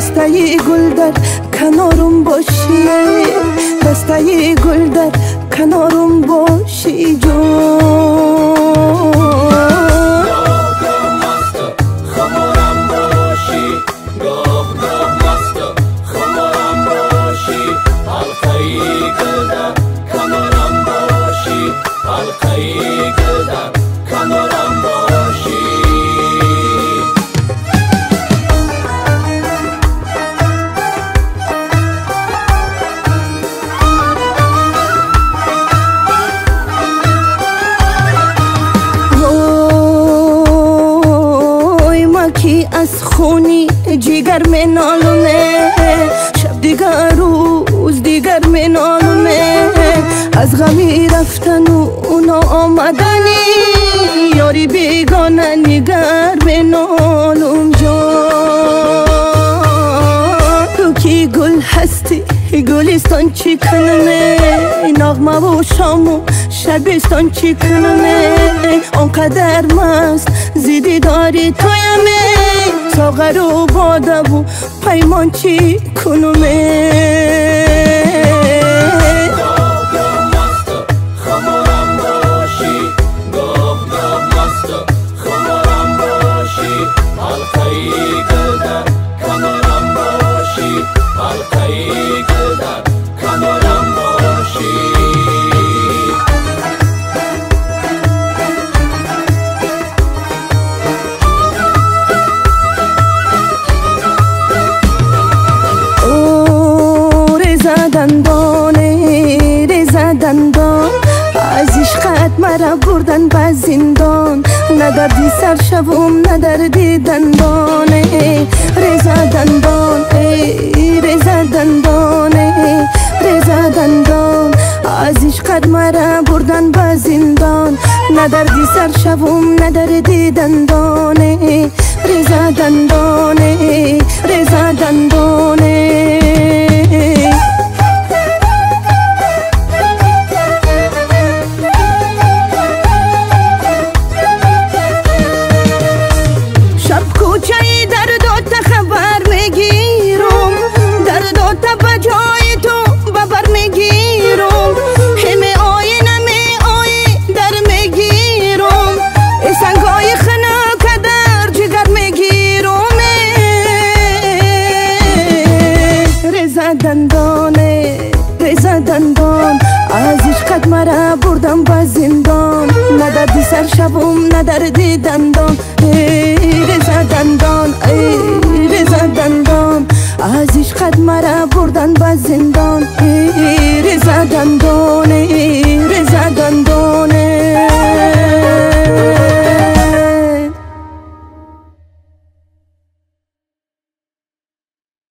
دسته گل در کنارم باشی، دسته گل در کنارم باشی جان. از خونی جگر می نالونه، شب دیگر روز دیگر می نالونه، از غمی رفتن و اونا آمدنی، یاری بیگانه نگر می نالم جان. تو کی گل هستی گلستان چی کنمه، نغمه و شام و شبستان چی کنمه، آنقدر مست زیدی داری تویمه، ساغر و باده و پیمان چی کنمه. دندان از عشقت مرا بردن به زندان، نه دردی سر شوم نه دردی دندان، ریزه دندان ریزه دندان ریزه دندان، از عشقت مرا بردن به زندان، نه دردی سر شوم نه دردی دندان، ریزه دندان ریزه دندان. ریزه دندان از عشقت مرا بردم به زندان، نه دردی سر شوم نه دردی دندان، ریزه دندان ریزه دندان از عشقت مرا بردن به زندان، ریزه دندان